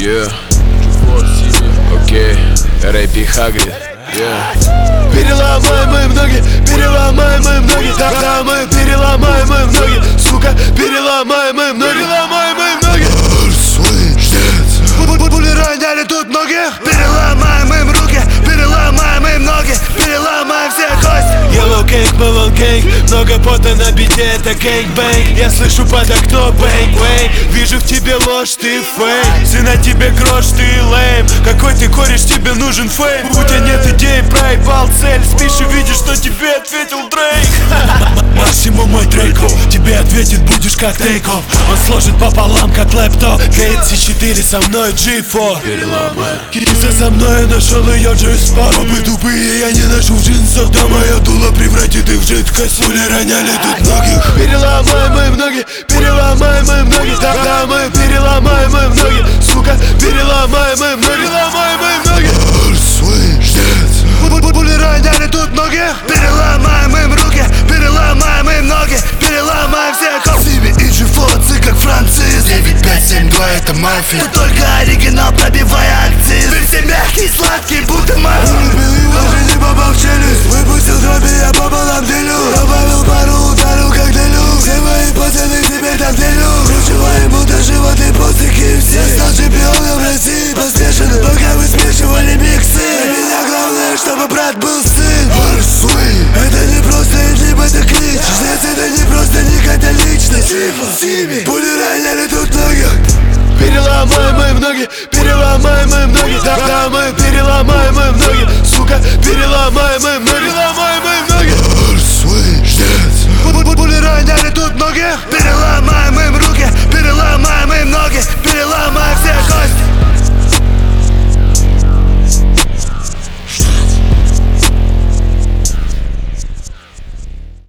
Yeah. Окей, рэпи Хагрид. Yeah. Переломаем им ноги, переломаем им ноги. Да, мы переломаем им ноги. Сука, переломаем им ноги. Переломаем им ноги. Пули роняли тут многих. Переломаем им руки, переломаем им ноги. Переломаем все кости. Yellow cake, melon cake. Много пота на бите, это гэнг-бэнг. Я слышу под окно бэнг-бэнг. Вижу в тебе ложь, ты фейк. Сын на тебе грош, ты лейм. Какой ты кореш, тебе нужен фейм. У тебя нет идей, проебал цель. Спишь и видишь, что тебе ответил Дрейк. Максимум мой Дрейко, тебе ответит, будешь как Тейков. Он сложит пополам, как лэптоп. C4 со мной G4. Переломай. Киса со мной, я нашел ее G-Spot. Попы тупые, я не ношу джинсов. Да моя дула превратит их в жидкость. Пули роняли тут многих. Переломаем им ноги, переломаем им ноги. Да, мы переломаем им ноги. Сука, переломаем им ноги. Переломаем им ноги. Пули роняли тут многих. Переломаем им руки, переломаем им ноги. Переломаем всех. Сиби и G4, как француз. 9572 это мафия. Тут только оригинал, пробивая акции. Ты все мягкий, сладкий, будто мафия. Улыбил его, даже не попал в челюсть. Выпустил дроби, я пополам делю. Добавил пару, ударил как делю. Все мои пацаны теперь там делю. Кручевая будто животы после KFC. Я стал чемпионом России по смешанным, пока вы смешивали миксы. Для меня главное, чтобы брат был сын. Это не просто интим, это клич. Жнец это не просто ник, это личность. Пули роняли тут многих. Переломаем им ноги, переломаем им ноги. Да, мы переломаем им ноги. Сука, переломаем им ноги. Переломаем им ноги. Пули роняли тут многих.